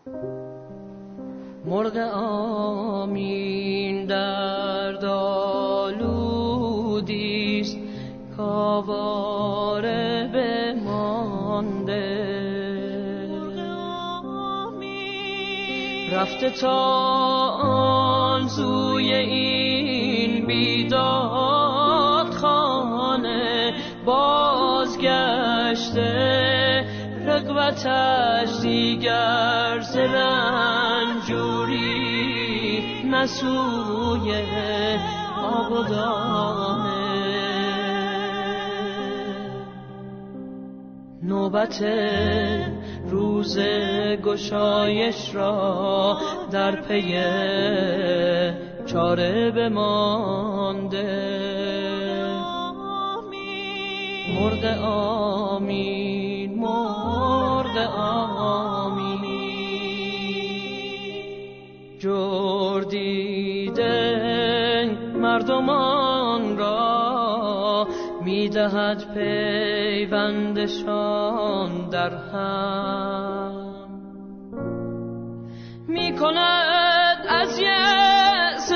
مرغ آمین درد آلودیست کاواره بمانده، رفته تا آن سوی این بیداد خانه، بازگشته رغبتش دیگر ز رنجوری نسوی آب و دانه. نوبت روز گشایش را در پی چاره بمانده. مرغ آمین، مرغ آمین، جور دیده مردمان را میدهد پیوندشان در هم، میکند از یأس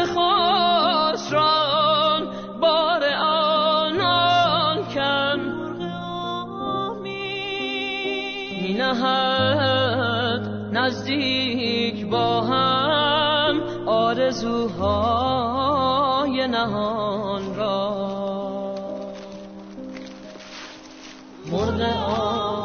خسران بار آنان کم، مینهد نزدیک با هم آرزوهای نهان را. مرغ